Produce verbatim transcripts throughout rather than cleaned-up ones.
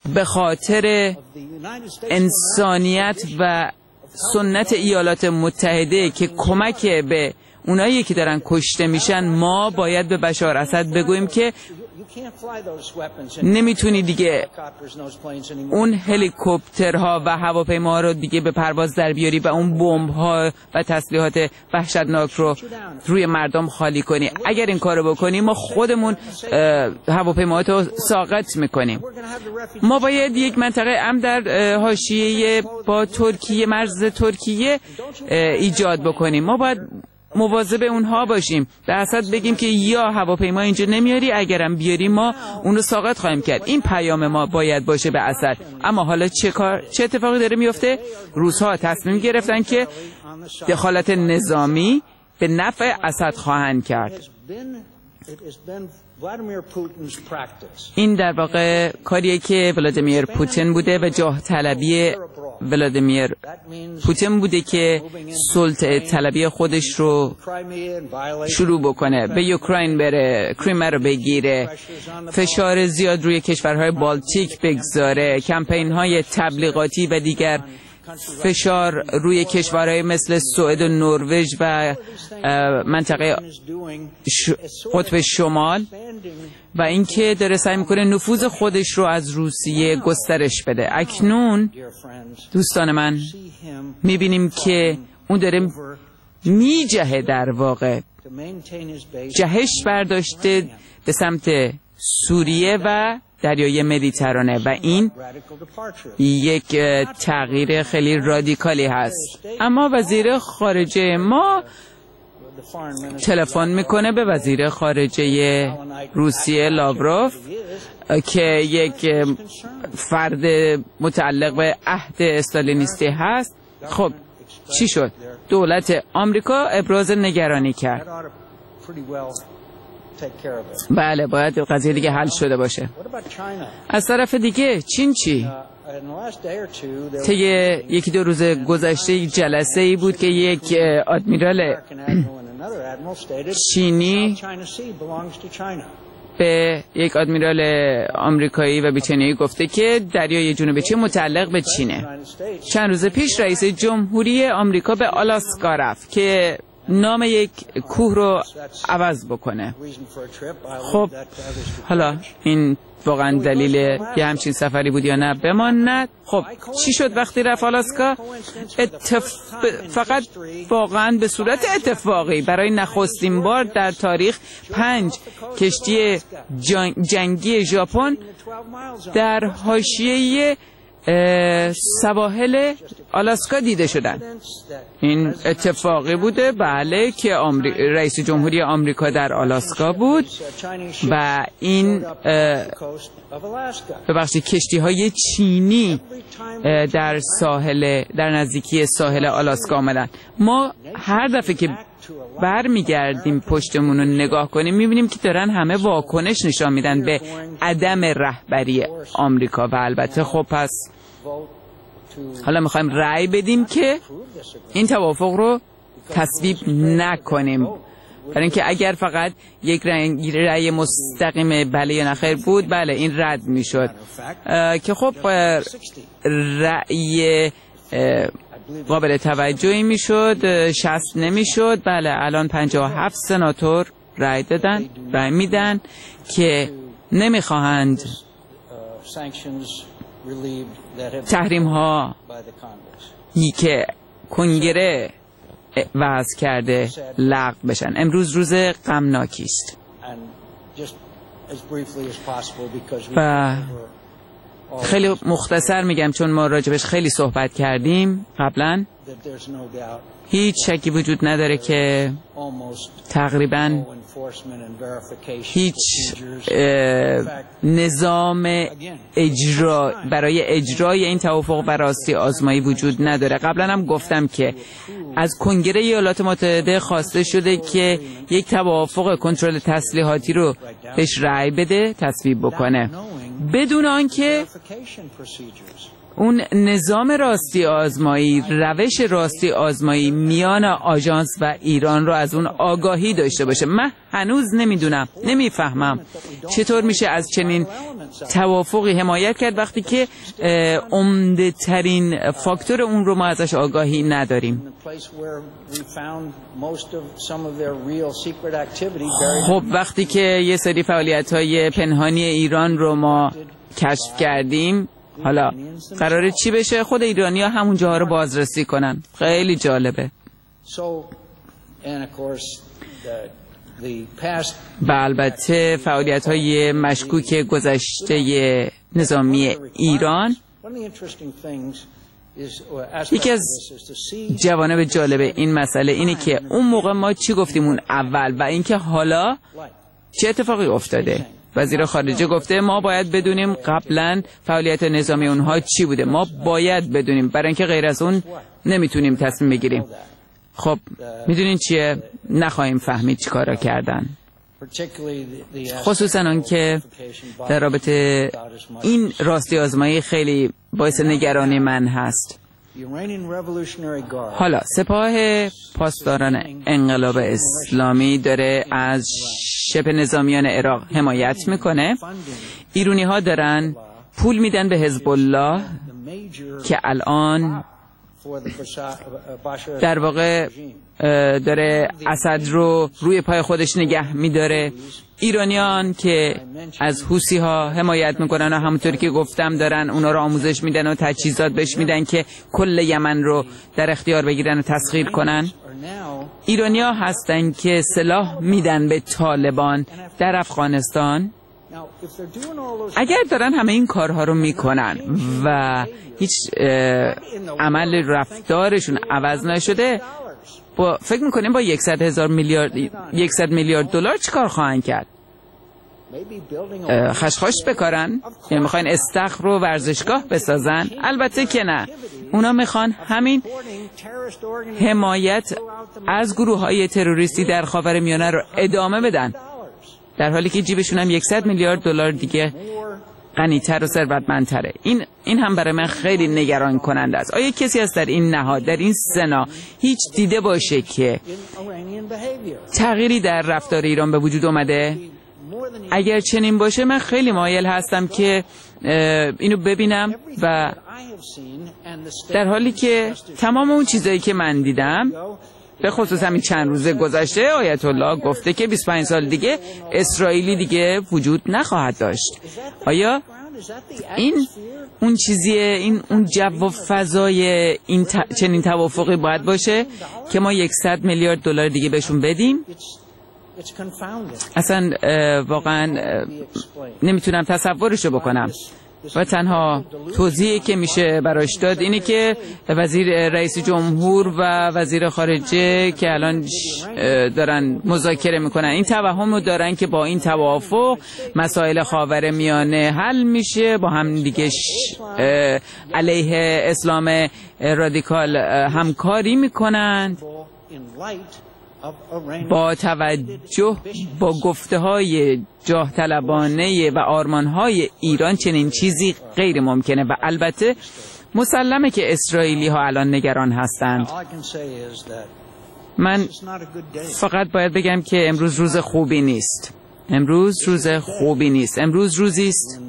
به خاطر انسانیت و سنت ایالات متحده که کمک به اونایی که دارن کشته میشن، ما باید به بشار اسد بگوییم که نمیتونی دیگه اون هلیکوپترها و هواپیماها رو دیگه به پرواز در بیاری و اون بمب‌ها و تسلیحات وحشتناک رو روی مردم خالی کنی. اگر این کارو بکنی ما خودمون هواپیماها رو ساقط میکنیم. ما باید یک منطقه امن در حاشیه با ترکیه، مرز ترکیه ایجاد بکنیم. ما باید مواظب اونها باشیم. به اسد بگیم که یا هواپیما اینجا نمیاری، اگرم بیاری ما اون رو ساقط خواهیم کرد. این پیام ما باید باشه به اسد. اما حالا چه کار چه اتفاقی داره میفته؟ روس‌ها تصمیم گرفتن که دخالت نظامی به نفع اسد خواهند کرد. این در واقع کاریه که ولادیمیر پوتین بوده و جاه طلبی ولادیمیر پوتین بوده که سلطه طلبی خودش رو شروع بکنه، به اوکراین بره، کریمه رو بگیره، فشار زیاد روی کشورهای بالتیک بگذاره، کمپین های تبلیغاتی و دیگر فشار روی کشورهای مثل سوئد و نروژ و منطقه قطب شمال، و اینکه داره سعی میکنه نفوذ خودش رو از روسیه گسترش بده. اکنون دوستان من میبینیم که اون داره میجهه، در واقع جهش برداشته به سمت سوریه و دریای مدیترانه و این یک تغییر خیلی رادیکالی هست. اما وزیر خارجه ما تلفن میکنه به وزیر خارجه روسیه لاوروف که یک فرد متعلق به عهد استالینیستی هست. خب چی شد؟ دولت آمریکا ابراز نگرانی کرد. بله، باید قضیه دیگه حل شده باشه. از طرف دیگه چین چی؟ طی یکی دو روز گذشته یک جلسه ای بود که یک آدمیرال چینی به یک آدمیرال آمریکایی و بریتانیایی گفته که دریای جنوب چین متعلق به چینه. چند روز پیش رئیس جمهوری آمریکا به آلاسکا رفت که نام یک کوه رو عوض بکنه. خب حالا این واقعا دلیل یه همچین سفری بود یا نه بماند. خب چی شد وقتی رفت آلاسکا؟ اتف... فقط واقعا به صورت اتفاقی برای نخستین بار در تاریخ پنج کشتی جنگ... جنگی ژاپن در حاشیه سواحل آلاسکا دیده شدن. این اتفاقی بوده، بله، که آمری... رئیس جمهوری آمریکا در آلاسکا بود و این ببخشید کشتی های چینی در ساحل در نزدیکی ساحل آلاسکا آمدن. ما هر دفعه که بر میگردیم پشتمون رو نگاه کنیم میبینیم که دارن همه واکنش نشان میدن به عدم رهبری آمریکا و البته خب پس حالا میخوایم رأی بدیم که این توافق رو تصویب نکنیم، برای اینکه اگر فقط یک رأی مستقیم بله یا نخیر بود، بله این رد میشد که خب رأی قابل توجهی میشد، شصت نمیشد. بله الان پنجاه و هفت سناتور رأی دادن، رأی میدن که نمیخواهند تحریم ها که کنگره وضع کرده لغو بشن. امروز روز غمناکی است و خیلی مختصر میگم چون ما راجبش خیلی صحبت کردیم قبلا. هیچ شکی وجود نداره که تقریبا هیچ نظام اجرا برای اجرای این توافق براستی آزمایی وجود نداره. قبلا هم گفتم که از کنگره ایالات متحده خواسته شده که یک توافق کنترل تسلیحاتی رو بهش رأی بده، تصویب بکنه، بدون آنکه اون نظام راستی آزمایی، روش راستی آزمایی میان آژانس و ایران رو از اون آگاهی داشته باشه. من هنوز نمیدونم، نمیفهمم چطور میشه از چنین توافقی حمایت کرد وقتی که عمده ترین فاکتور اون رو ما ازش آگاهی نداریم. خب وقتی که یه سری فعالیت‌های پنهانی ایران رو ما کشف کردیم، حالا قراره چی بشه؟ خود ایرانی ها همون جاها رو بازرسی کنن. خیلی جالبه. و البته فعالیت های مشکوک گذشته نظامی ایران، یکی از جوانب جالب این مسئله اینه که اون موقع ما چی گفتیم اون اول و اینکه حالا چه اتفاقی افتاده. وزیر خارجه گفته ما باید بدونیم قبلا فعالیت نظامی اونها چی بوده، ما باید بدونیم، برای اینکه غیر از اون نمیتونیم تصمیم بگیریم. خب میدونین چیه؟ نخواهیم فهمید چی کارا کردن، خصوصا اون که در رابطه این راستی آزمایی خیلی باعث نگرانی من هست. حالا سپاه پاسداران انقلاب اسلامی داره از شبه نظامیان عراق حمایت میکنه. ایرانی ها دارن پول میدن به حزب الله که الان در واقع داره اسد رو روی پای خودش نگه میداره. ایرانیان که از حوثی ها حمایت میکنن و همونطوری که گفتم دارن اونا رو آموزش میدن و تجهیزات بهش میدن که کل یمن رو در اختیار بگیرن و تسخیر کنن. ایرانیا هستن که سلاح میدن به طالبان در افغانستان. اگر دارن همه این کارها رو میکنن و هیچ عمل رفتارشون عوض نشده، با فکر میکنیم با یکصد هزار میلیارد یکصد میلیارد دلار چیکار خواهند کرد؟ خشخاش بکارن؟ یعنی میخواین استخر رو ورزشگاه بسازن؟ البته که نه. اونا میخوان همین حمایت از گروه های تروریستی در خاورمیانه رو ادامه بدن، در حالی که جیبشون هم یکصد میلیارد دلار دیگه غنی‌تر و ثروتمندتره. این این هم برای من خیلی نگران کننده است. آیا کسی هست در این نهاد، در این سنا هیچ دیده باشه که تغییری در رفتار ایران به وجود اومده؟ اگر چنین باشه من خیلی مایل هستم که اینو ببینم و در حالی که تمام اون چیزایی که من دیدم، به خصوص همین چند روز گذشته آیت الله گفته که بیست و پنج سال دیگه اسرائیلی دیگه وجود نخواهد داشت. آیا این اون چیزیه، این اون جو و فضای این ت... چنین توافقی باید باشه که ما یکصد میلیارد دلار دیگه بهشون بدیم؟ اصلا واقعا نمیتونم تصورشو بکنم. و تنها توضیحی که میشه براش داد اینه که وزیر رئیس جمهور و وزیر خارجه که الان دارن مذاکره میکنن، این توهم رو دارن که با این توافق مسائل خاورمیانه حل میشه، با هم دیگه علیه اسلام رادیکال همکاری میکنند. با توجه با گفته های جاه طلبانه و آرمان های ایران چنین چیزی غیر ممکنه و البته مسلمه که اسرائیلی ها الان نگران هستند. من فقط باید بگم که امروز روز خوبی نیست. امروز روز خوبی نیست. امروز روزی است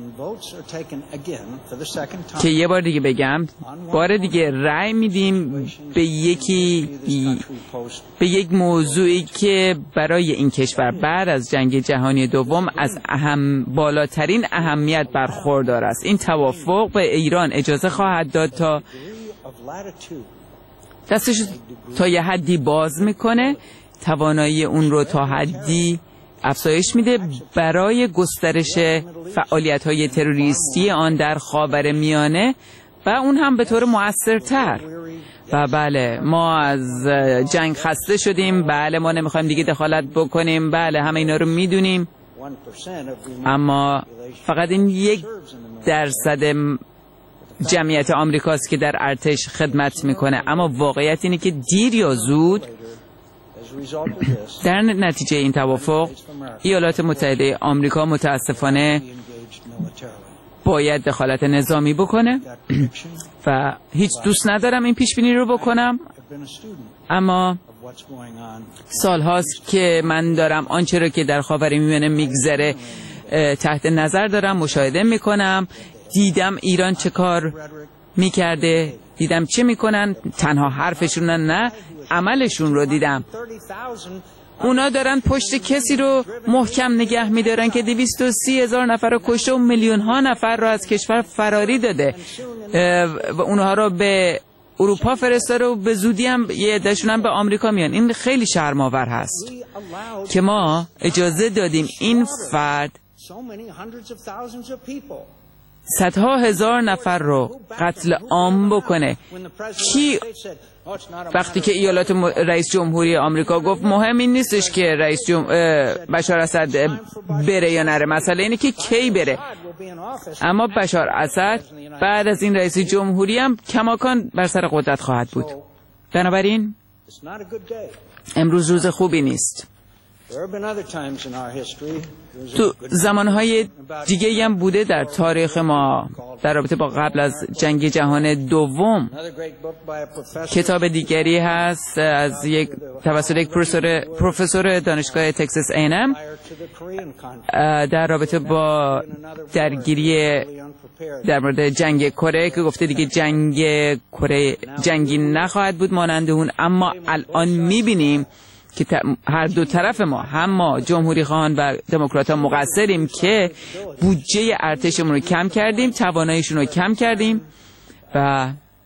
که یه بار دیگه بگم، بار دیگه رأی میدیم به یکی به یک موضوعی که برای این کشور بعد از جنگ جهانی دوم از اهم بالاترین اهمیت برخوردار است. این توافق به ایران اجازه خواهد داد تا دستش تا یه حدی باز میکنه، توانایی اون رو تا حدی افزایش میده برای گسترش فعالیت‌های تروریستی آن در خاورمیانه و اون هم به طور مؤثرتر. و بله ما از جنگ خسته شدیم، بله ما نمیخوایم دیگه دخالت بکنیم، بله همه اینا رو میدونیم، اما فقط این یک درصد جمعیت آمریکاست که در ارتش خدمت میکنه. اما واقعیت اینه که دیر یا زود در نتیجه این توافق ایالات متحده آمریکا متاسفانه باید دخالت نظامی بکنه و هیچ دوست ندارم این پیش بینی رو بکنم، اما سال هاست که من دارم آنچه رو که در خاورمیانه میگذره تحت نظر دارم، مشاهده میکنم. دیدم ایران چه کار میکرده، دیدم چه میکنن، تنها حرفشون نه عملشون رو دیدم. اونا دارن پشت کسی رو محکم نگه میدارن که دویست و سی هزار نفر رو کشته و میلیون ها نفر رو از کشور فراری داده و اونها رو به اروپا فرستاره و به زودی هم یه عده‌شون هم به آمریکا میان. این خیلی شرم‌آور هست که ما اجازه دادیم این فرد صدها هزار نفر رو قتل عام بکنه. کی وقتی که ایالات م... رئیس جمهوری آمریکا گفت مهم این نیستش که رئیس جم... بشار اسد بره یا نره، مسئله اینه که کی بره. اما بشار اسد بعد از این رئیس جمهوری هم کماکان بر سر قدرت خواهد بود. بنابراین امروز روز خوبی نیست. تو زمانهای دیگه هم بوده در تاریخ ما در رابطه با قبل از جنگ جهان دوم. کتاب دیگری هست از یک توسط یک پروفسور پروفسور دانشگاه تگزاس ای ان ام در رابطه با درگیری در مورد جنگ کره که گفته دیگه جنگ کره جنگی نخواهد بود مانند اون. اما الان میبینیم که هر دو طرف ما، هم ما جمهوری خواهان و دموکرات ها، مقصریم که بودجه ارتشمون رو کم کردیم، تواناییشون رو کم کردیم و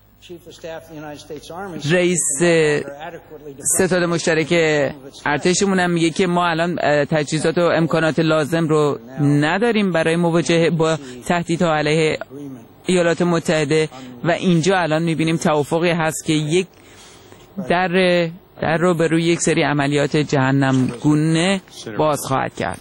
رئیس ستاد مشترک ارتشمون هم میگه که ما الان تجهیزات و امکانات لازم رو نداریم برای مواجهه با تهدیدها علیه ایالات متحده و اینجا الان میبینیم توافقی هست که یک در در رو به روی یک سری عملیات جهنم گونه باز خواهد کرد.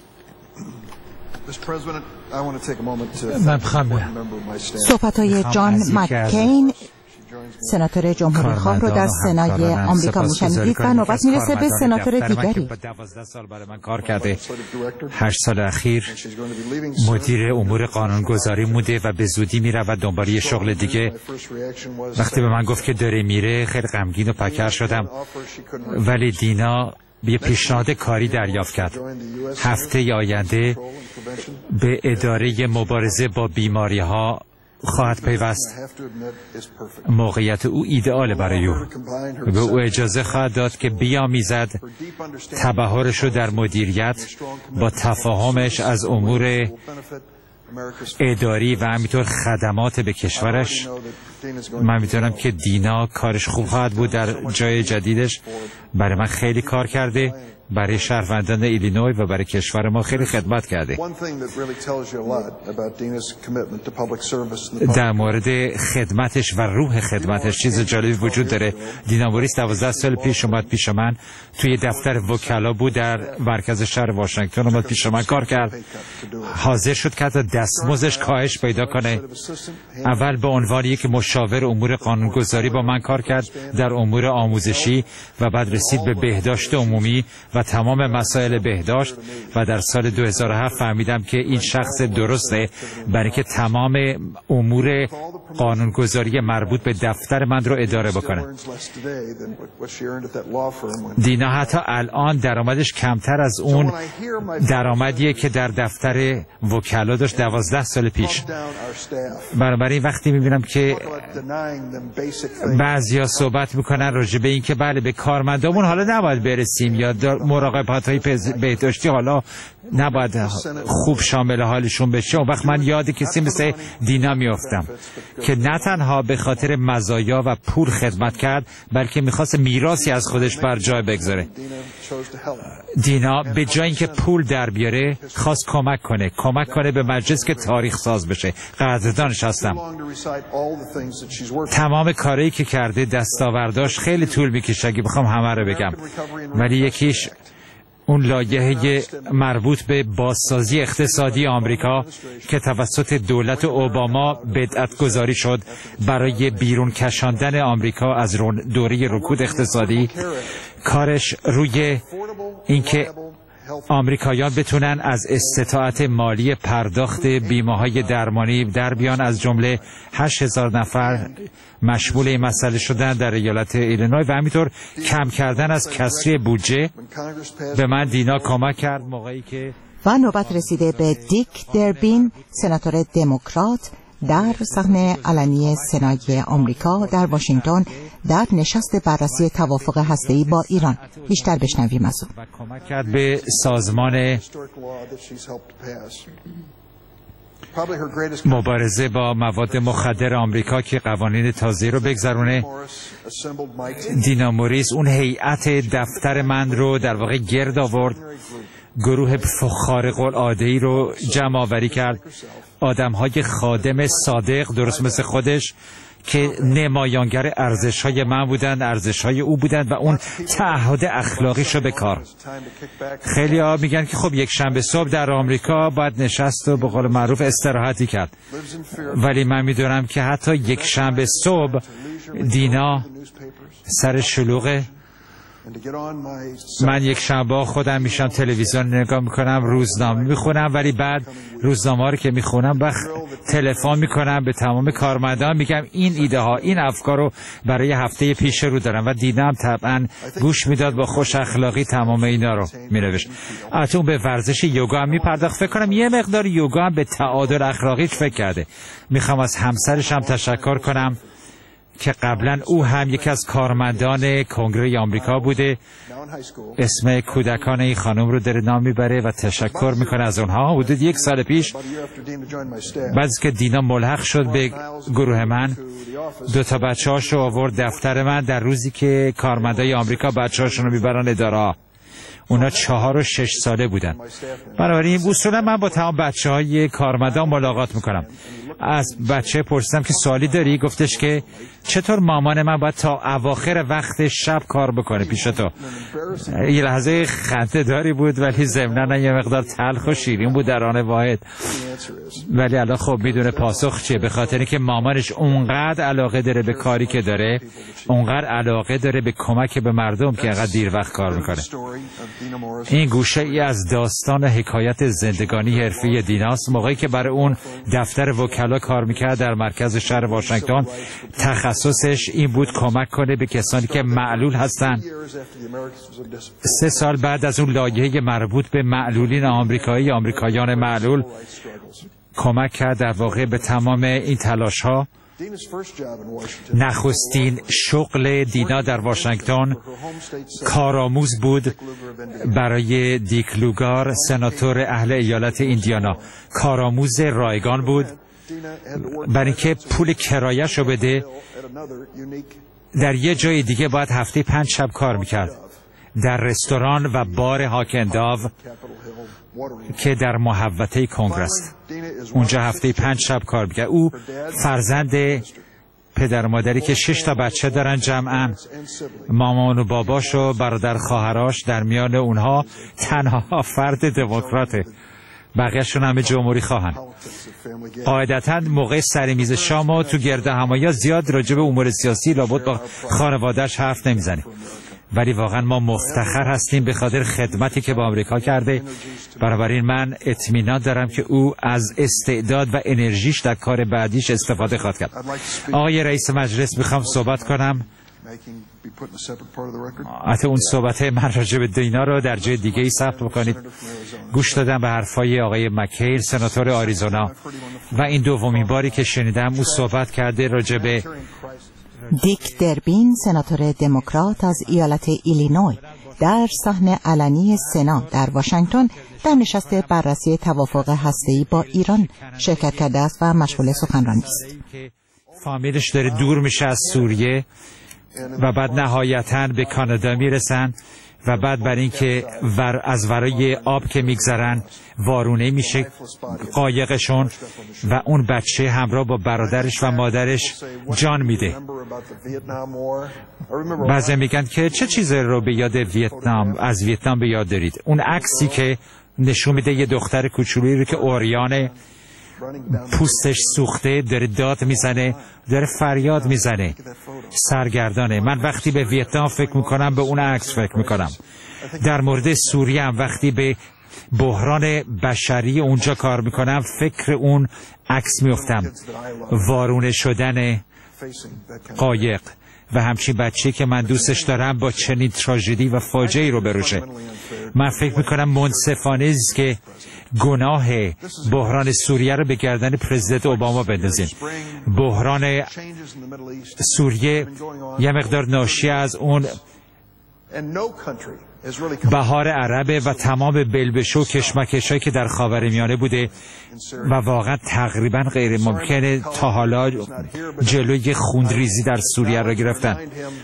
من بخوام صحبت‌های جان مککین سناتور جمهوری خواه رو در سنای آمریکا میشنوید و نوبت میرسه به سناتور دیگری. دوازده سال برای من کار کرده، هشت سال اخیر مدیر امور قانونگذاری موده و به زودی میره و دنبال یه شغل دیگه. وقتی به من گفت که داره میره خیلی غمگین و پکر شدم، ولی دینا یه پیشنهاد کاری دریافت کرد. هفته آینده به اداره مبارزه با بیماری ها خواهد پیوست. موقعیت او ایدئال برای او. به او اجازه خواهد داد که بیامیزد تبحرش رو در مدیریت با تفاهمش از امور اداری و همینطور خدمات به کشورش. من میتونم که دینا کارش خوب خواهد بود در جای جدیدش. برای من خیلی کار کرده، برای شهروندان ایلینوی و برای کشور ما خیلی خدمت کرده. در مورد خدمتش و روح خدمتش چیز جالبی وجود داره. دینا موریس دوازده سال پیش اومد پیش من توی دفتر وکلا بود در مرکز شهر واشنگتن، اومد پیش من کار کرد. حاضر شد که حتی دستمزدش کاهش پیدا کنه. اول به عنوان یک مشاور امور قانونگذاری با من کار کرد در امور آموزشی و بعد رسید به بهداشت عمومی و تمام مسائل بهداشت و در سال دو هزار و هفت فهمیدم که این شخص درسته برای که تمام امور قانونگذاری مربوط به دفتر من رو اداره بکنه. دینا حتی الان درآمدش کمتر از اون درآمدیه که در دفتر وکلا داشت دوازده سال پیش. بنابراین وقتی میبینم که بعضیا صحبت میکنن راجع به این که بله به کارمندامون حالا نباید برسیم یا مراقبت های بهداشتی حالا نباید خوب شامل حالشون بشه، اون وقت من یاد کسی مثل دینا میافتم که نه تنها به خاطر مزایا و پول خدمت کرد بلکه میخواست میراثی از خودش بر جای بگذاره. دینا به جای اینکه پول در بیاره خواست کمک کنه کمک کنه به مجلس که تاریخ ساز بشه. قدردانش هستم. تمام کاری که کرده دستاورداش خیلی طول میکشه اگه بخوام همه رو بگم، ولی یکیش اون لایحه مربوط به بازسازی اقتصادی آمریکا که توسط دولت اوباما بدعت گذاری شد برای بیرون کشاندن آمریکا از دوره رکود اقتصادی. کارش روی اینکه آمریکایان بتونن از استطاعت مالی پرداخت بیمه‌های درمانی در بیان، از جمله هشت هزار نفر مشمول این مسئله شدن در ایالت ایلینوی و همینطور کم کردن از کسری بودجه. به من دینا کمک کرد موقعی که و نوبت رسیده به دیک دربین، سناتور دموکرات در صحنه علنی سنای آمریکا در واشنگتن در نشست بررسی توافق هسته‌ای با ایران. بیشتر بشنویم از او. و کمک کرد به سازمان مبارزه با مواد مخدر آمریکا که قوانین تازه رو بگذرونه. دینا موریس اون هیئت دفتر من رو در واقع گرد آورد، گروه خارق العاده‌ای رو جمع آوری کرد، آدم‌های خادم صادق درست مثل خودش که نمایانگر ارزش‌های من بودن، ارزش‌های او بودن و اون تعهد اخلاقیشو به کار. خیلی‌ها میگن که خب یک شنبه صبح در آمریکا باید نشست و به قول معروف استراحتی کرد، ولی من میدونم که حتی یک شنبه صبح دینا سر شلوغه. من یک شنبه خودم میشم تلویزیون نگاه میکنم، روزنامه میخونم، ولی بعد روزنامه رو که میخونم بخ تلفن میکنم به تمام کارمندان، میگم این ایده ها، این افکار رو برای هفته پیش رو دارم و دیدم طبعا گوش میداد، با خوش اخلاقی تمام اینا رو مینوشت. البته اون به ورزش یوگا هم میپرداخت. فکر کنم یه مقدار یوگا هم به تعادل اخلاقیش فکر کرده. میخوام از همسرش هم تشکر کنم که قبلا او هم یکی از کارمندان کنگره آمریکا بوده. اسم کودکان این خانم رو در نام میبره و تشکر میکنه از اونها. حدود یک سال پیش بعد از که دینا ملحق شد به گروه من، دو تا بچه هاش رو آورد دفتر من در روزی که کارمندای آمریکا بچه هاشون رو میبرن اداره. اونا چهار و شش ساله بودن. بنابراین اصولا من با تمام بچه های کارمندان ملاقات میکنم. از بچه پرسیدم که سوالی داری؟ گفتش که چطور مامان من باید تا اواخر وقت شب کار بکنه پیش تو. یه لحظه خنده داری بود ولی ضمناً یه مقدار تلخ و شیرین بود در آن واحد. ولی الان خب میدونه پاسخ چیه، به خاطر که مامانش اونقدر علاقه داره به کاری که داره، اونقدر علاقه داره به کمک به مردم که اینقدر دیر وقت کار میکنه. این گوشه ای از داستان و حکایت زندگانی حرفی دیناست. موقعی که برای اون دفتر وکلا کار میکرد در مرکز شهر واشنگتن، تخصصش این بود کمک کنه به کسانی که معلول هستن. سه سال بعد از اون لایحه مربوط به معلولین آمریکایی، آمریکایان معلول، کمک کرد در واقع به تمام این تلاش ها. نخستین شغل دینا در واشنگتن کارآموز بود برای دیک لوگار، سناتور اهل ایالت ایندیانا. کارآموز رایگان بود. برای اینکه پول کرایه‌شو بده در یه جای دیگه باید هفته پنج شب کار میکرد، در رستوران و بار هاکنداو که در محوطه کنگرس. اونجا هفته پنج شب کار میکرد. او فرزند پدر و مادری که شش تا بچه دارن جمعاً، مامان و باباش و برادر خواهراش، در میان اونها تنها فرد دموکراته، بقیه‌شون همه جمهوری خواهن. قاعدتاً موقع سر میز شام و تو گرد همایی زیاد راجع به امور سیاسی لابد با خانواده‌اش حرف نمیزنه، ولی واقعا ما مفتخر هستیم به خاطر خدمتی که با آمریکا کرده. بنابراین من اطمینان دارم که او از استعداد و انرژیش در کار بعدیش استفاده خواهد کرد. آقای رئیس مجلس، میخوام صحبت کنم. حتی اون صحبت من راجع به دینا رو در جای دیگه ای ثبت بکنید. گوش دادم به حرفای آقای مکیل، سناتور آریزونا، و این دومین باری که شنیدم او صحبت کرده راجع به دیک دربین، سناتور دموکرات از ایالت ایلینوی، در صحنه علنی سنا در واشنگتن در نشست بررسی توافق هسته‌ای با ایران شرکت کرده است و مشغول سخنرانی است. فامیلش داره دور میشه از سوریه و بعد نهایتاً به کانادا میرسن و بعد برای اینکه ور از ورای آب که میگذرن وارونه میشه قایقشون و اون بچه همراه با برادرش و مادرش جان میده. بعضی میگن که چه چیزی رو به یاد ویتنام از ویتنام به یاد دارید؟ اون عکسی که نشون میده یه دختر کوچولویی رو که اوریانه پوستش سوخته داره داد میزنه، داره فریاد میزنه، سرگردانه. من وقتی به ویتنام فکر میکنم به اون عکس فکر میکنم. در مورد سوریه هم وقتی به بحران بشری اونجا کار میکنم فکر اون عکس میفتم، وارونه شدن قایق و همچین بچه که من دوستش دارم با چنین تراژدی و فاجعه‌ای رو بروشه. من فکر میکنم منصفانه است که گناه بحران سوریه رو به گردن پرزیدنت اوباما بندازیم. بحران سوریه یه مقدار ناشی از اون بهار عربه و تمام بلبشو و کشمکشایی که در خاورمیانه بوده و واقعا تقریبا غیر ممکنه تا حالا جلوی خونریزی در سوریه را گرفتن.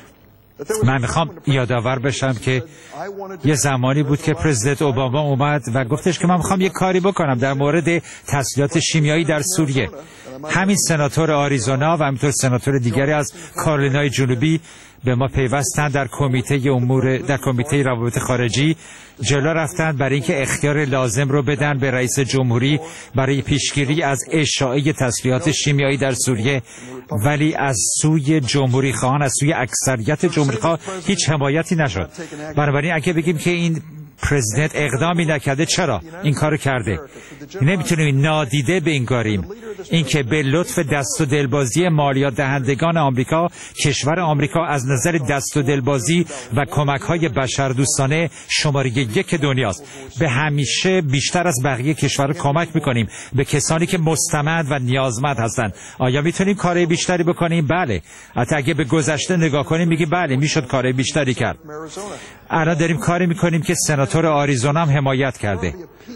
من میخوام یادآور بشم که یه زمانی بود که پرزیدنت اوباما اومد و گفتش که من میخوام یه کاری بکنم در مورد تسلیحات شیمیایی در سوریه. همین سناتور آریزونا و همینطور سناتور دیگری از کارولینای جنوبی به ما پیوستن، در کمیته امور در کمیته روابط خارجی جلو رفتن برای اینکه اختیار لازم رو بدن به رئیس جمهوری برای پیشگیری از اشاعه تسلیحات شیمیایی در سوریه، ولی از سوی جمهوری خواهان، از سوی اکثریت جمهوری خواه هیچ حمایتی نشد. بنابراین اگه بگیم که این پرزیدنت اقدامی نکرده، چرا این کارو کرده؟ نمیتونیم نادیده بنگاریم اینکه به لطف دست و دلبازی مالیات دهندگان آمریکا، کشور آمریکا از نظر دست و دلبازی و کمک‌های بشردوستانه شماره یک دنیاست. به همیشه بیشتر از بقیه کشورها کمک میکنیم به کسانی که مستمند و نیازمند هستند. آیا میتونیم کار بیشتری بکنیم؟ بله. حتی اگه به گذشته نگاه کنیم میگیم بله میشد کار بیشتری کرد. الان داریم کاری میکنیم که سناتور آریزونا هم حمایت کرده.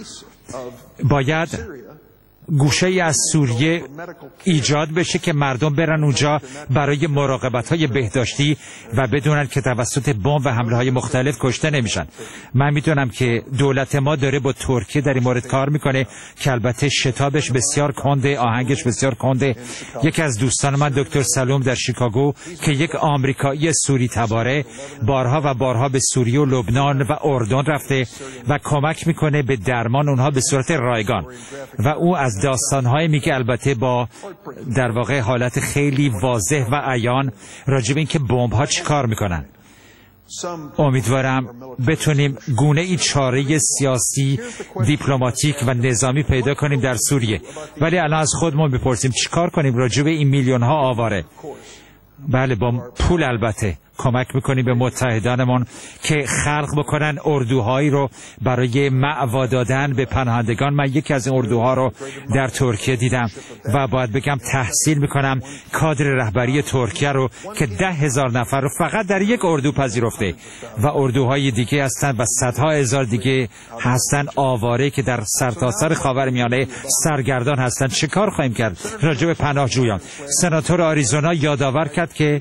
باید گوشه ای از سوریه ایجاد بشه که مردم برن اونجا برای مراقبت‌های بهداشتی و بدونن که توسط بمب و حمله‌های مختلف کشته نمیشن. من میدونم که دولت ما داره با ترکیه در این مورد کار میکنه که البته شتابش بسیار کنده، آهنگش بسیار کنده. یکی از دوستان من دکتر سلوم در شیکاگو که یک آمریکایی سوری تباره، بارها و بارها به سوریه و لبنان و اردن رفته و کمک میکنه به درمان اونها به صورت رایگان و او از داستان‌های میگه، البته با در واقع حالت خیلی واضح و عیان راجع به اینکه بمب‌ها چیکار میکنن. امیدوارم بتونیم گونه ای چاره سیاسی، دیپلماتیک و نظامی پیدا کنیم در سوریه. ولی الان از خودمون بپرسیم چیکار کنیم راجع به این میلیون ها آواره؟ بله، با پول البته کمک میکنیم به متحدانمون که خلق بکنن اردوهایی رو برای مأوا دادن به پناهندگان. من یکی از این اردوها رو در ترکیه دیدم و باید بگم تحسین میکنم کادر رهبری ترکیه رو که ده هزار نفر رو فقط در یک اردو پذیرفته و اردوهای دیگه هستن و صدها هزار دیگه هستن آواره که در سرتاسر خاورمیانه سرگردان هستن. چه کار خواهیم کرد راجع به پناهجویان؟ سناتور آریزونا یادآور کرد که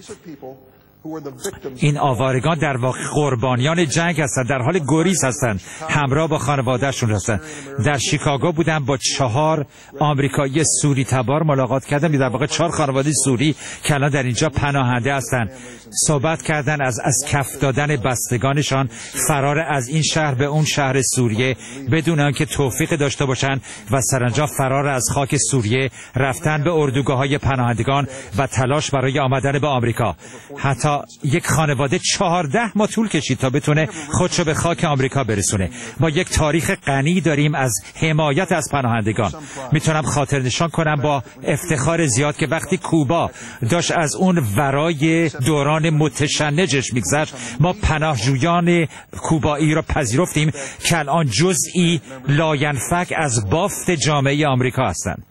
این آوارگان در واقع قربانیان جنگ هستند، در حال گریز هستند، همراه با خانواده‌شون هستند. در شیکاگو بودم، با چهار آمریکایی سوری تبار ملاقات کردم، در واقع چهار خانواده سوری که الان در اینجا پناهنده هستند. صحبت کردن از از کف دادن بستگانشان، فرار از این شهر به اون شهر سوریه بدون آنکه توفیق داشته باشند و سرانجام فرار از خاک سوریه، رفتن به اردوگاه‌های پناهندگان و تلاش برای آمدن به آمریکا. حتی یک خانواده چهارده ماه طول کشید تا بتونه خودشو به خاک آمریکا برسونه. ما یک تاریخ غنی داریم از حمایت از پناهندگان. میتونم خاطر نشان کنم با افتخار زیاد که وقتی کوبا داشت از اون ورای دوران متشنجش میگذشت، ما پناهجویان کوبایی را پذیرفتیم که الان جزئی لاینفک از بافت جامعه آمریکا هستند.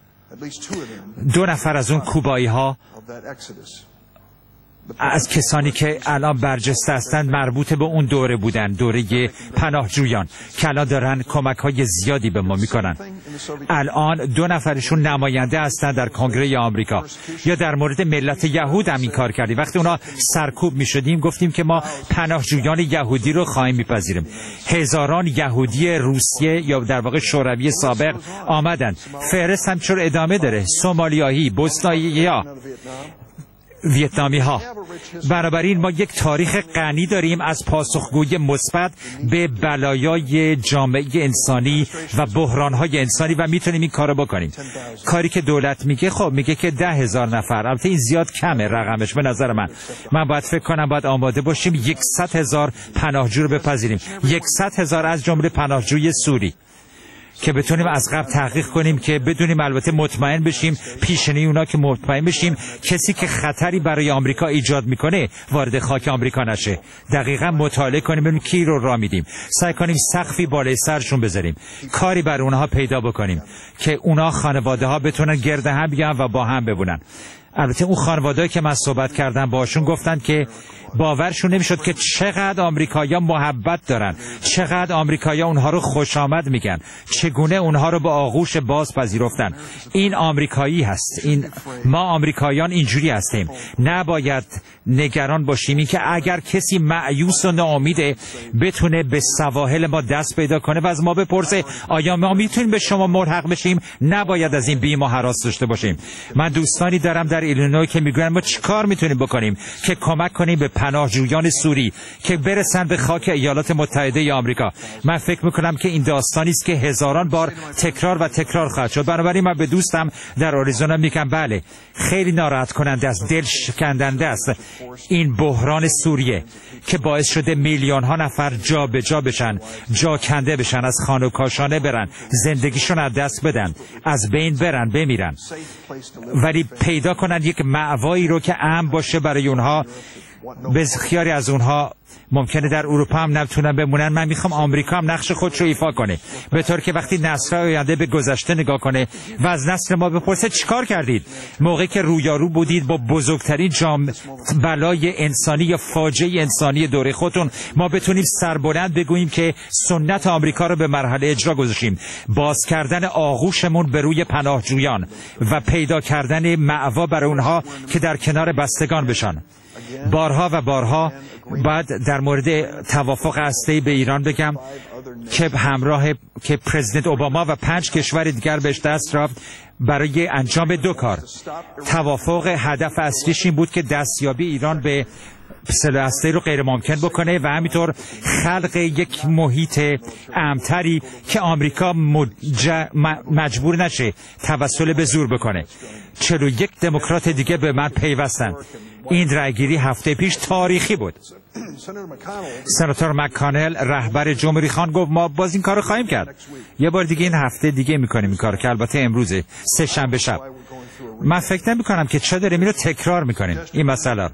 دو نفر از اون کوبایی ها از کسانی که الان برجسته هستند مربوط به اون دوره بودن، دوره پناهجویان که الان دارن کمک های زیادی به ما میکنن. الان دو نفرشون نماینده هستند در کنگره آمریکا. یا در مورد ملت یهود هم این کار کردیم. وقتی اونا سرکوب میشدیم گفتیم که ما پناهجویان یهودی رو خواهیم میپذیریم. هزاران یهودی روسیه یا در واقع شوروی سابق آمدن. فهرست هم چون ادامه داره. سومالیایی، بوسنایی، یا ویتنامی ها. بنابراین ما یک تاریخ غنی داریم از پاسخگویی مثبت به بلایای جامعه انسانی و بحران‌های انسانی و میتونیم این کارو بکنیم. کاری که دولت میگه، خب میگه که ده هزار نفر، البته این زیاد کمه رقمش به نظر من. من باید فکر کنم باید آماده باشیم یکصد هزار پناهجو رو بپذیریم، یکصد هزار از جمله پناهجوی سوری، که بتونیم از قبل تحقیق کنیم، که بدونیم البته مطمئن بشیم پیشنهاد اونا، که مطمئن بشیم کسی که خطری برای آمریکا ایجاد میکنه وارد خاک آمریکا نشه. دقیقاً مطالعه کنیم ببینیم کی رو راه میدیم، سعی کنیم سقفی بالای سرشون بذاریم، کاری برای اونها پیدا بکنیم که اونا خانواده ها بتونن گرد هم بیان و با هم بمونن. البته اون خانواده‌ای که من صحبت کردم باشون گفتن که باورشون نمیشد که چقدر آمریکایی‌ها محبت دارن، چقدر آمریکایی‌ها اونها رو خوش آمد میگن، چگونه اونها رو با آغوش باز پذیرفتن. این آمریکایی هست، این ما آمریکاییان اینجوری هستیم. نباید نگران باشیم این که اگر کسی مایوس و ناامیده بتونه به سواحل ما دست پیدا کنه و از ما بپرسه آیا ما میتونیم به شما ملحق بشیم، نباید از این بیم و هراس داشته باشیم. من دوستانی دارم در ایلینوی که میگن ما چیکار میتونیم بکنیم که کمک کنیم به پناهجویان سوری که برسن به خاک ایالات متحده آمریکا. من فکر میکنم که این داستانی است که هزاران بار تکرار و تکرار خواهد شد. بنابراین من به دوستم در آریزونا میگم بله، خیلی ناراحت کننده است، دل شکننده است این بحران سوریه که باعث شده میلیون ها نفر جا به جا بشن، جا کنده بشن، از خانه و کاشانه برن، زندگیشون از دست بدن، از بین برن، بمیرن، ولی پیدا کنن یک مأوایی رو که امن باشه برای اونها. بسیاری از اونها ممکنه در اروپا هم نتونن بمونن. من میخوام آمریکا هم نقش خودش رو ایفا کنه، به طور که وقتی نسل آینده به گذشته نگاه کنه و از نسل ما بپرسه چیکار کردید موقعی که رویارو بودید با بزرگترین جام بلای انسانی یا فاجعه انسانی دوره خودتون، ما بتونیم سربلند بگوییم که سنت آمریکا رو به مرحله اجرا گذاشتیم، باز کردن آغوشمون به روی پناهجویان و پیدا کردن مأوا برای اونها که در کنار بستگان بشن. بارها و بارها بعد در مورد توافق هسته‌ای به ایران بگم که همراه که پرزیدنت اوباما و پنج کشور دیگر بهش دست یافت برای انجام دو کار. توافق هدف اصلیش این بود که دستیابی ایران به سلاح هسته‌ای رو غیر ممکن بکنه و همینطور خلق یک محیط امن‌تری که آمریکا مج... مجبور نشه توسل به زور بکنه. چلو یک دموکرات دیگه به من پیوستن. این رأیگیری هفته پیش تاریخی بود. سناتور مک‌کانل رهبر جمهوری خان گفت ما باز این کارو خواهیم کرد. یه بار دیگه این هفته دیگه میکنیم این کارو که البته امروزه، سه شنبه شب. من فکر نمی‌کنم که چرا داریم اینو تکرار میکنیم این مسئله،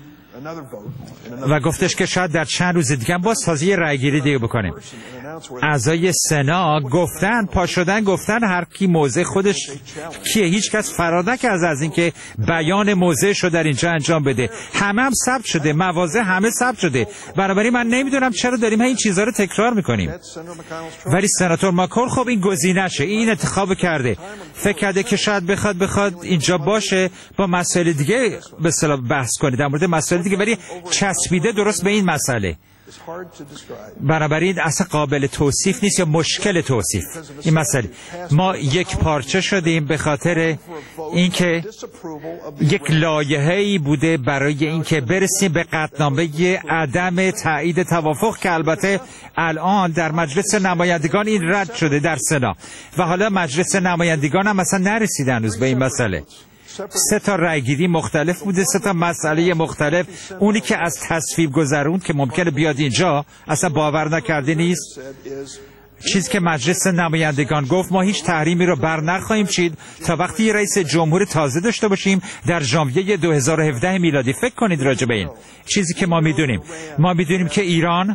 و گفتش که شاید در چند روز دیگه باز تازه یه رأیگیری دیگه بکنیم. اعضای سنا گفتن، پا شدن گفتن هر کی موضع خودش کیه، هیچ کس فرار نکرد از اینکه بیان موضعش رو در اینجا انجام بده. همه هم ثبت شده، مواضع همه ثبت شده. بنابراین من نمیدونم چرا داریم این چیزا رو تکرار میکنیم. ولی سناتور ماکول خب این گزینه‌شه، این انتخاب کرده، فکر کرده که شاید بخواد بخواد اینجا باشه با مسائل دیگه به اصطلاح بحث کنه، در مورد مسائل دیگه، ولی چسبیده درست به این مسئله. بنابراین اصلا قابل توصیف نیست یا مشکل توصیف این مسئله. ما یک پارچه شدیم به خاطر اینکه یک لایحه‌ای بوده برای اینکه برسیم به قطعنامه عدم تایید توافق که البته الان در مجلس نمایندگان این رد شده در سنا و حالا مجلس نمایندگان هم مثلا نرسیده هنوز به این مسئله. سه تا رأیگیری مختلف بوده، سه تا مسئله مختلف. اونی که از تصویب گذروند که ممکنه بیاد اینجا اصلا باور نکرده نیست. چیزی که مجلس نمایندگان گفت ما هیچ تحریمی رو بر نخواهیم چید تا وقتی یه رئیس جمهور تازه داشته باشیم در ژانویه دو هزار و هفده میلادی. فکر کنید راجع به این چیزی که ما میدونیم. ما میدونیم که ایران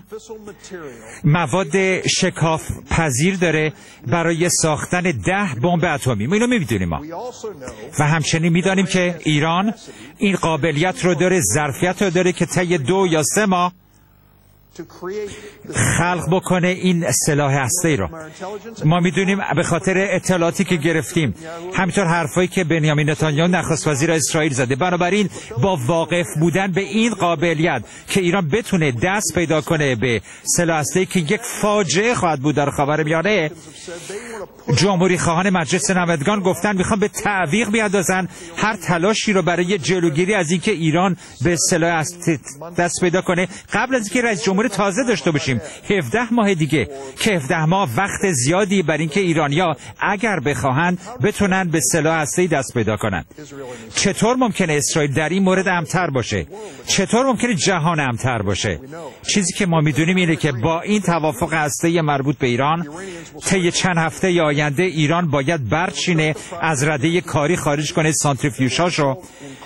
مواد شکاف پذیر داره برای ساختن ده بمب اتمی. ما اینو میدونیم ما. و همچنین میدونیم که ایران این قابلیت رو داره، ظرفیت رو داره که طی دو یا سه ماه خلق بکنه این سلاح هسته‌ای رو. ما میدونیم به خاطر اطلاعاتی که گرفتیم، همینطور حرفایی که بنیامین نتانیاهو نخست وزیر اسرائیل زده، بنابراین با واقف بودن به این قابلیت که ایران بتونه دست پیدا کنه به سلاح هسته‌ای که یک فاجعه خواهد بود در خاورمیانه، جمهوری خواهان مجلس نمایندگان گفتن میخوان به تعویق بیاندازن هر تلاشی رو برای جلوگیری از اینکه ایران به سلاح هسته دست پیدا کنه قبل از اینکه رئیس جمهور تازه داشته باشیم. هفده ماه دیگه که هفده ماه وقت زیادی برای اینکه ایرانیا اگر بخواهند بتونن به سلاح هسته‌ای دست پیدا کنن. چطور ممکنه اسرائیل در این مورد امتر باشه؟ چطور ممکنه جهان امتر باشه؟ چیزی که ما میدونیم اینه که با این توافق هسته‌ای مربوط به ایران، طی چند هفته آینده ایران باید برچینه، از رده کاری خارج کنه سانتریفیوژهاشو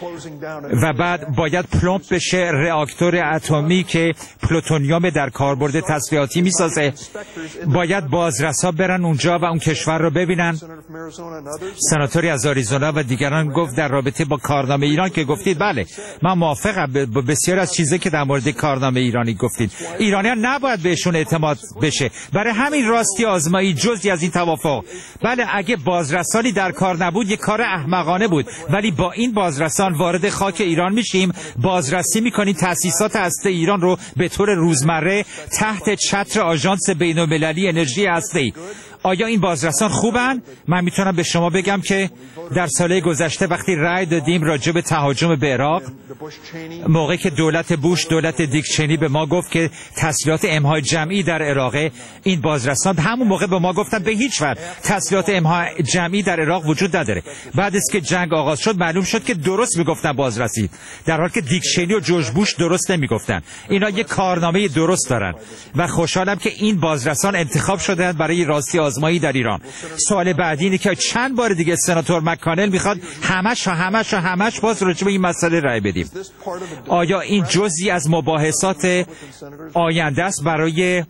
و بعد باید پلمپ بشه راکتور اتمی که پلوتونیوم در کاربرد تسلیحاتی میسازه. باید بازرسا برن اونجا و اون کشور رو ببینن. سناتوری از آریزونا و دیگران گفت در رابطه با کارنامه ایران که گفتید بله من موافقم با بسیار از چیزایی که در مورد کارنامه ایرانی گفتید. ایرانیان نباید بهشون اعتماد بشه. برای همین راستی آزمایی جزئی از این توافق. بله اگه بازرسانی در کار نبود یک کار احمقانه بود، ولی با این بازرسان وارد خاک ایران میشیم، بازرسی میکنیم تأسیسات هسته‌ای ایران رو به طور روزمره تحت چتر آژانس بین‌المللی انرژی هسته‌ای. آیا این بازرسان خوبن؟ من میتونم به شما بگم که در سال گذشته وقتی رأی دادیم راجع به تهاجم به عراق، موقعی که دولت بوش، دولت دیک چینی به ما گفت که تسلیحات امهای جمعی در عراق، این بازرسان همون موقع به ما گفتن به هیچ وجه تسلیحات امهای جمعی در عراق وجود نداره. بعد از که جنگ آغاز شد معلوم شد که درست میگفتن بازرسی، در حالی که دیک چینی و جورج بوش درست نمیگفتن. اینا یک کارنامه درست دارن و خوشحالم که این بازرسان انتخاب شدن برای راستی آزمایی در ایران. سوال بعدی اینه که چند بار دیگه سناتور مکانل میخواد همش و همش و همش باز راجع به این مسئله رأی بدیم. آیا این جزئی از مباحثات آینده است برای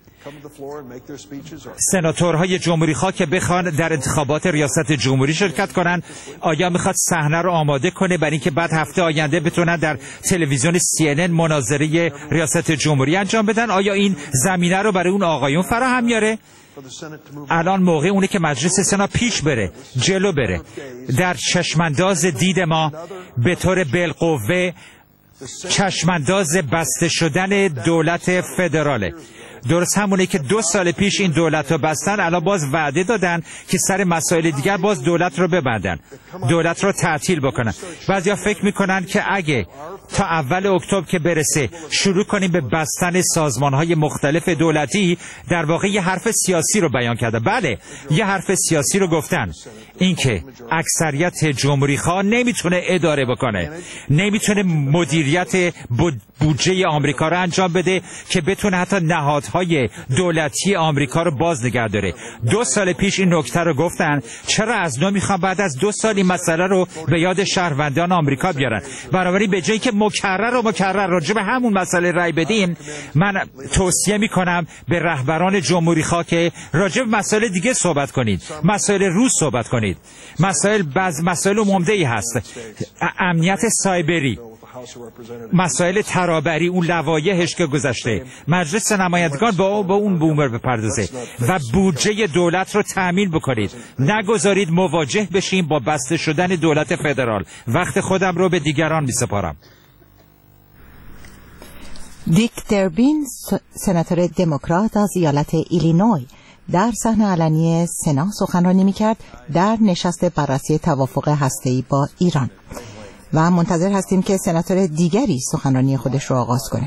سناتورهای جمهوری خواه که بخوان در انتخابات ریاست جمهوری شرکت کنن؟ آیا میخواد صحنه رو آماده کنه برای اینکه بعد هفته آینده بتونن در تلویزیون سی ان ان مناظره ریاست جمهوری انجام بدن؟ آیا این زمینه رو برای اون آقایون فراهم میاره؟ الان موقع اونه که مجلس سنا پیش بره، جلو بره. در چشمانداز دید ما به طور بالقوه چشمانداز بسته شدن دولت فدراله. درست همونه که دو سال پیش این دولت رو بستن، الان باز وعده دادن که سر مسائل دیگر باز دولت رو ببندن، دولت رو تعطیل بکنن. بعضیا فکر میکنن که اگه تا اول اکتبر که برسه شروع کنیم به بستن سازمانهای مختلف دولتی، در واقع یه حرف سیاسی رو بیان کرده. بله یه حرف سیاسی رو گفتن، اینکه اکثریت جمهوری خواه نمیتونه اداره بکنه، نمیتونه مدیریت بودجه آمریکا رو انجام بده که بتونه حتی نهادهای دولتی آمریکا رو باز نگه داره. دو سال پیش این نکته رو گفتن، چرا از نو میخوان بعد از دو سال این مسئله رو به یاد شهروندان آمریکا بیارن؟ بنابراین به جایی که مکرر و مکرر راجع به همون مسئله رأی بدیم، من توصیه میکنم به رهبران جمهوری خواه که راجع به مسائل دیگه صحبت کنید، مسائل روز صحبت کنید. مسائل بعض مسائل عمده‌ای هست، امنیت سایبری، مسائل ترابری، اون لوایحش که گذشته، مجلس نمایندگان با, با اون بومر بپردازه و بودجه دولت رو تأمین بکنید. نگذارید مواجه بشیم با بسته شدن دولت فدرال. وقت خودم رو به دیگران می سپارم. دیک دربین، سناتور دموکرات از ایالت ایلینوی، در صحنه علنی سنا سخنرانی می‌کرد در نشست بررسی توافق هسته‌ای با ایران و منتظر هستیم که سناتور دیگری سخنرانی خودش رو آغاز کنه.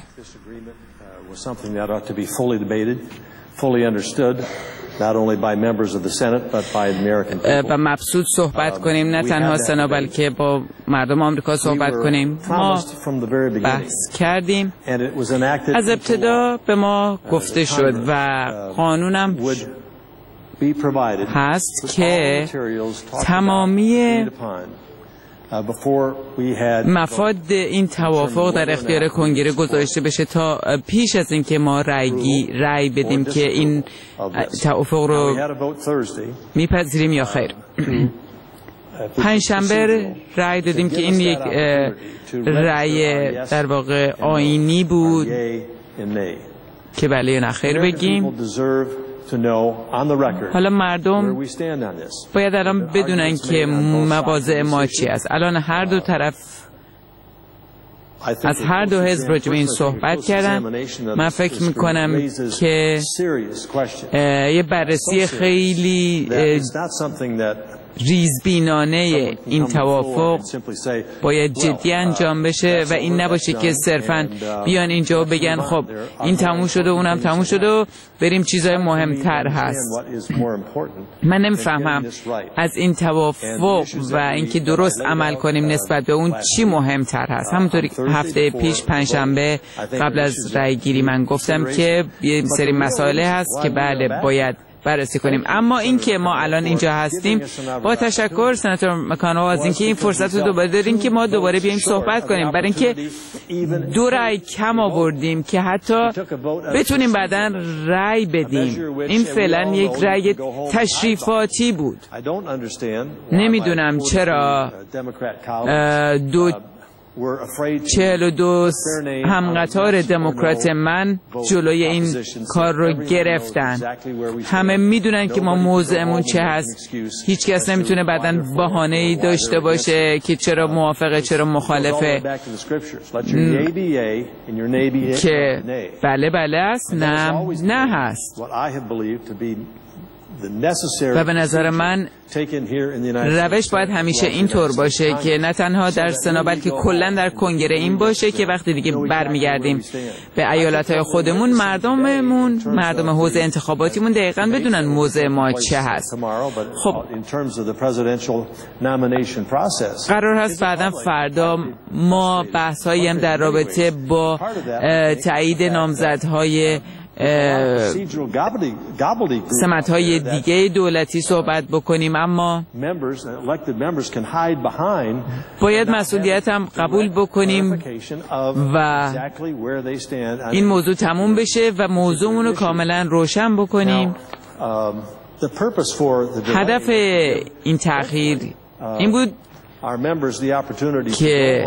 و مبسوط صحبت کنیم، نه تنها سنا بلکه با مردم آمریکا صحبت کنیم. ما بحث کردیم، از ابتدا به ما گفته شد و قانونم هست که تمامی مفاد این توافق در اختیار کنگره گذاشته بشه تا پیش از اینکه ما رأی رأی بدیم که این توافق رو میپذیریم یا خیر. پنجشنبه رأی دادیم که این یک رأی در واقع آیینی بود که بله یا نخیر بگیم. حالا مردم باید الان بدونن که مواضع ما چی است. الان هر دو طرف از هر دو حزب راجع به این صحبت کردن. من فکر میکنم که یه بررسی خیلی ریزبینانه این توافق باید جدی انجام بشه و این نباشه که صرفاً بیان اینجا و بگن خب این تموم شده و اونم تموم شده و بریم چیزای مهمتر هست. من نمیفهمم از این توافق و اینکه درست عمل کنیم نسبت به اون چی مهمتر هست. همونطوری هفته پیش پنجشنبه قبل از رای گیری من گفتم که یه سری مسائل هست که بله باید بررسی کنیم، اما این که ما الان اینجا هستیم با تشکر سناتور مکانو از اینکه این فرصت رو دوباره داریم که ما دوباره بیایم صحبت کنیم، برای اینکه دو رای کم آوردیم که حتی بتونیم بعداً رای بدیم. این فعلا یک رای تشریفاتی بود. نمیدونم چرا دو چهل و دو همقطار دموکرات من جلوی این کار رو گرفتن. همه میدونن که ما موضعمون چه هست. هیچ کس نمیتونه بعداً بهانه‌ای داشته باشه که چرا موافقه چرا مخالفه، که بله بله است نه نه هست. و به نظر من روش باید همیشه اینطور باشه که نه تنها در سنا بلکه کلا در کنگره این باشه که وقتی دیگه برمیگردیم به ایالت‌های خودمون مردممون مردم حوزه انتخاباتیمون دقیقاً بدونن موضع ما چه هست. خب قرار هست بعداً فردا ما بحث‌هایی هم در رابطه با تایید نامزدهای سمت‌های دیگه دولتی صحبت بکنیم، اما باید مسئولیت هم قبول بکنیم و این موضوع تموم بشه و موضوعمون رو کاملا روشن بکنیم. هدف این تأخیر این بود که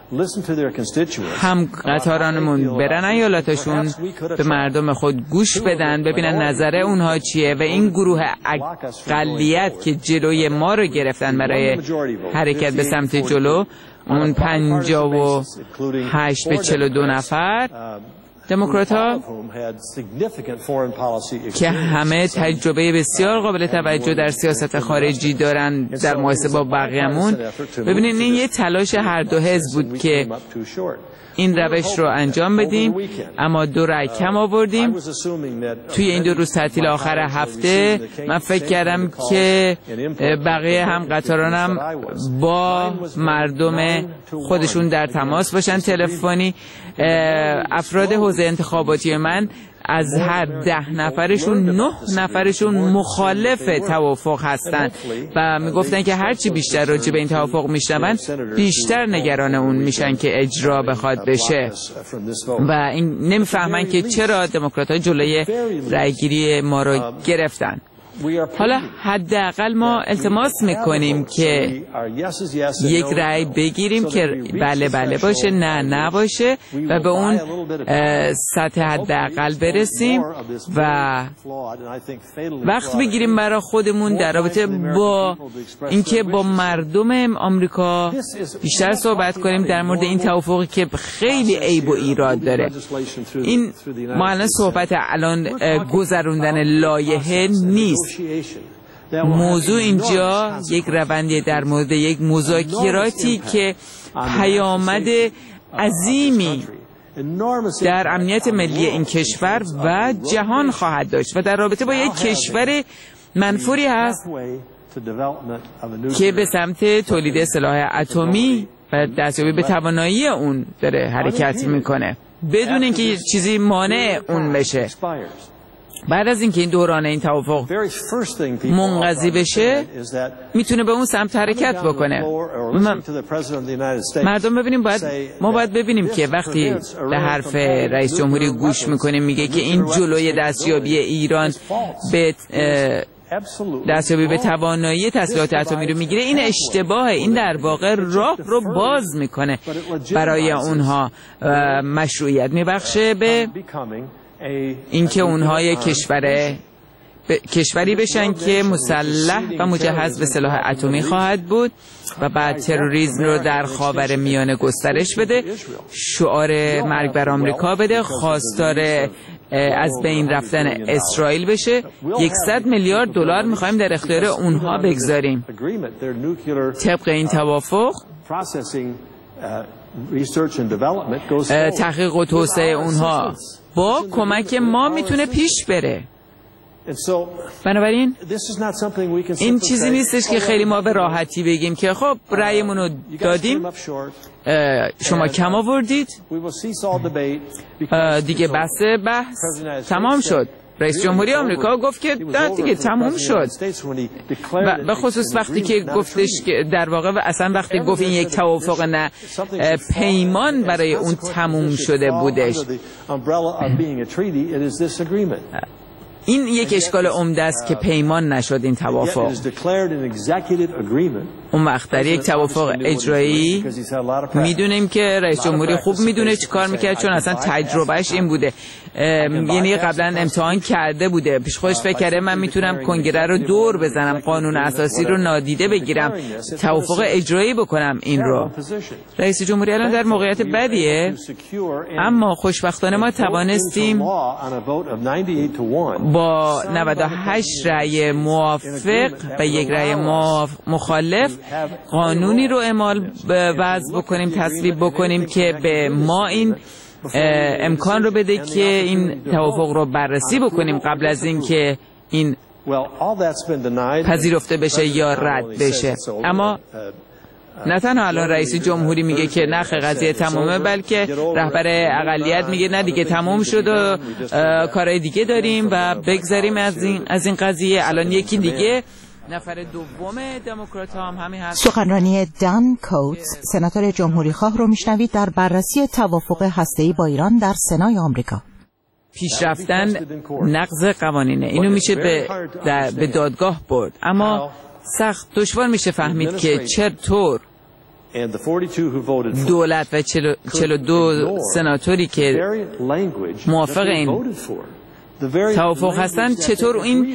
هم قطارانمون برن ایالاتشون به مردم خود گوش بدن، ببینن نظر اونها چیه و این گروه اقلیت که جلوی ما رو گرفتن برای حرکت به سمت جلو، اون پنجاه و هشت به چهل و دو نفر دموکرات ها که همه تجربه بسیار قابل توجه در سیاست خارجی دارن در مقایسه با بقیه‌مون، ببینید این یه تلاش هر دو حزب بود که این روش رو انجام بدیم، اما دو رای کم آوردیم. توی این دو روز تعطیل آخر هفته من فکر کردم که بقیه هم قطارانم با مردم خودشون در تماس باشن تلفنی. افراد حوزه انتخاباتی من از هر ده نفرشون نه نفرشون مخالف توافق هستن و میگفتن که هرچی بیشتر راجع به این توافق میشنون بیشتر نگران اون میشن که اجرا بخواد بشه و این نمیفهمن که چرا دموکرات‌ها جلوی رأیگیری ما رو گرفتن. حالا حداقل ما التماس میکنیم که یک رأی بگیریم که بله بله باشه نه نه باشه و به اون سطح حداقل برسیم و وقت بگیریم برای خودمون در رابطه با اینکه با مردم آمریکا بیشتر صحبت کنیم در مورد این توافقی که خیلی عیب و ایراد داره. این ما الان صحبت الان گذروندن لایحه نیست. موضوع اینجا یک روندی در مورد یک مذاکراتی که پیامد عظیمی در امنیت ملی این کشور و جهان خواهد داشت و در رابطه با یک کشور منفوری هست که به سمت تولید سلاح اتمی و دستیابی به توانایی اون داره حرکت میکنه بدون اینکه چیزی مانع اون بشه. بعد از اینکه این دوران این توافق منقضی بشه میتونه به اون سمت حرکت بکنه. مردم ببینیم باید ما باید ببینیم که وقتی به حرف رئیس جمهوری گوش میکنیم میگه که این جلوی دستیابی ایران به دستیابی به توانایی تسلیحات اتمی رو میگیره، این اشتباهه. این در واقع راه رو باز میکنه برای اونها، مشروعیت میبخشه به اینکه اونها یک کشور ب... کشوری بشن که مسلح و مجهز به سلاح اتمی خواهد بود و بعد تروریسم رو در خاورمیانه گسترش بده، شعار مرگ بر آمریکا بده، خواستار از بین رفتن اسرائیل بشه. یکصد میلیارد دلار میخوایم در اختیار اونها بگذاریم. طبق این توافق تحقیق و توسعه اونها با کمک ما میتونه پیش بره. بنابراین این چیزی نیستش که خیلی ما به راحتی بگیم که خب رأیمون رو دادیم، شما کم آوردید، دیگه بحث بحث تمام شد. رئیس جمهوری آمریکا گفت که دیگه تموم شد. و به خصوص وقتی که گفتش که در واقع و اصلا وقتی گفت این یک توافق نه پیمان برای اون تموم شده بودش. این یک اشکال عمده است که پیمان نشد این توافق. اون وقت در یک توافق اجرایی میدونیم که رئیس جمهوری خوب میدونه چی کار میکرد، چون اصلا تجربهش این بوده، یعنی قبلا امتحان کرده بوده، پیش خودش فکر کرده من میتونم کنگره رو دور بزنم، قانون اساسی رو نادیده بگیرم، توافق اجرایی بکنم این رو. رئیس جمهوری الان در موقعیت بدیه، اما خوشبختانه ما توانستیم با نود و هشت رأی موافق و یک رأی مخالف قانونی رو اعمال وضع بکنیم، تصویب بکنیم که به ما این امکان رو بده که این توافق رو بررسی بکنیم قبل از این که این پذیرفته بشه یا رد بشه. اما نه تنها الان رئیس جمهوری میگه که نخ قضیه تمومه، بلکه رهبر اقلیت میگه نه دیگه تموم شد و کارهای دیگه داریم و بگذاریم از این از این قضیه. الان یکی دیگه نفر دوم دموکرات هم همین هست. سخنرانی دان کوتس سناتور جمهوری خواه رو میشنوید در بررسی توافق هسته‌ای با ایران در سنای آمریکا. پیشرفتن نقض قوانینه، اینو میشه به در به دادگاه برد، اما سخت دشوار میشه فهمید که چطور دولت و چهل و دو سناتوری که موافق این توافق هستن چطور این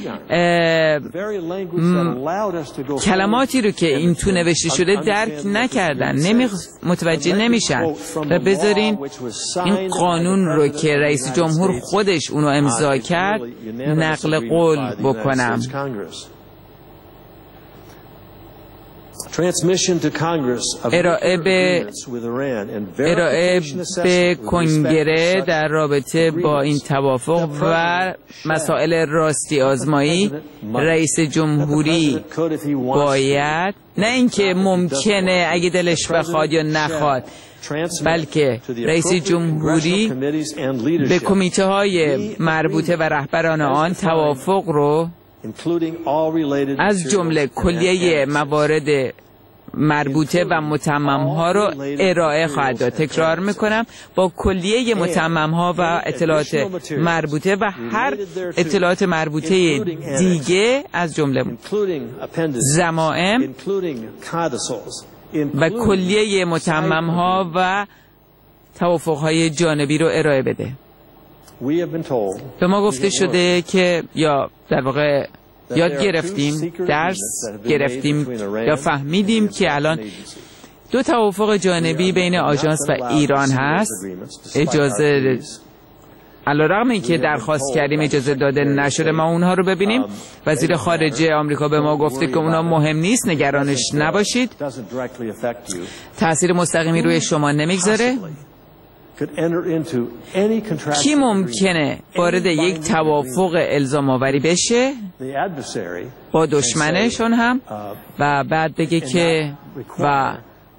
کلماتی رو که این تو نوشته شده درک نکردن، نمی متوجه نمیشن و بذارین این قانون رو که رئیس جمهور خودش اونو امضا کرد نقل قول بکنم. ارائه به ارائه به کنگره در رابطه با این توافق و مسائل راستی آزمایی رئیس جمهوری باید، نه اینکه ممکنه اگه دلش بخواد یا نخواد، بلکه رئیس جمهوری به کمیته های مربوطه و رهبران آن توافق رو از جمله کلیه موارد مربوطه و متمم ها رو ارائه خواهد داد. تکرار میکنم، با کلیه متمم ها و اطلاعات مربوطه و هر اطلاعات مربوطه دیگه از جمله ضمائم و کلیه متمم ها و توافق های جانبی رو ارائه بده. به ما گفته شده که یا در واقع یاد گرفتیم، درس گرفتیم یا فهمیدیم که الان دو توافق جانبی بین آژانس و ایران هست. اجازه علیرغم اینکه درخواست کردیم اجازه داده نشده ما اونها رو ببینیم. وزیر خارجه آمریکا به ما گفته که اونها مهم نیست، نگرانش نباشید، تأثیر مستقیمی روی شما نمیگذاره. کی ممکنه وارد یک توافق الزام آوری بشه با دشمنشون هم و بعد بگه که و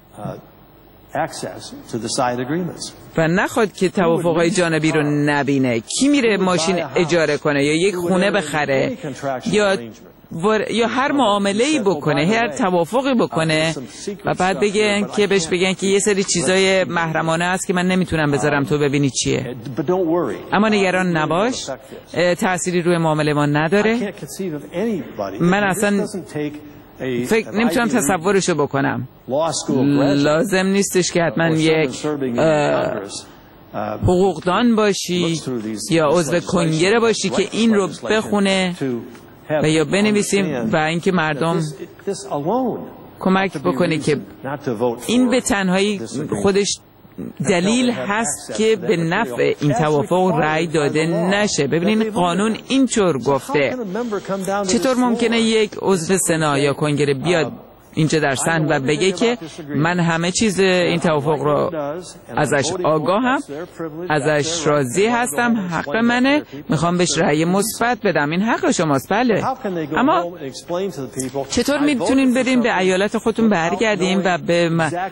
و نخواد که توافقهای جانبی رو نبینه؟ کی میره ماشین اجاره کنه یا یک خونه بخره یا یا هر معامله‌ای بکنه، هر توافقی بکنه و بعد بگن که بهش بگن که یه سری چیزای محرمانه است که من نمیتونم بذارم تو ببینی چیه. اما نگران نباش، تأثیری روی معامله ما نداره. من اصلا فکر نمیتونم تصورشو بکنم. لازم نیستش که حتما یک حقوقدان باشی یا عضو کنگره باشی که این رو بخونه و یا بنویسیم و اینکه مردم کمک بکنه که این به تنهایی خودش دلیل هست که به نفع این توافق رأی داده نشه. ببینین قانون اینطور گفته. چطور ممکنه یک عضو سنا یا کنگره بیاد اینجا در صحن و بگه که من همه چیز این توافق رو ازش آگاهم، ازش راضی هستم، حق منه، میخوام بهش رأی مثبت بدم. این حق شماست، بله. اما چطور میتونین بریم به ایالت خودتون برگردیم و به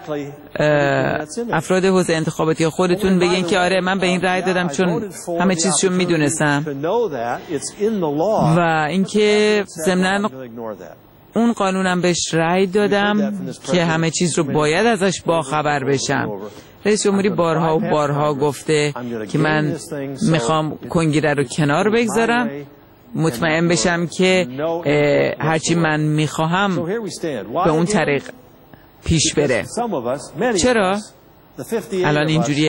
افراد حوزه انتخاباتی خودتون بگین که آره من به این رأی دادم چون همه چیزشو میدونستم و اینکه ضمناً اون قانونم بهش رأی دادم که همه چیز رو باید ازش باخبر بشم. رئیس جمهوری بارها و بارها گفته که من میخوام کنگره رو کنار بگذارم، مطمئن بشم که هرچی من میخواهم به اون طریق پیش بره. چرا؟ الان اینجوری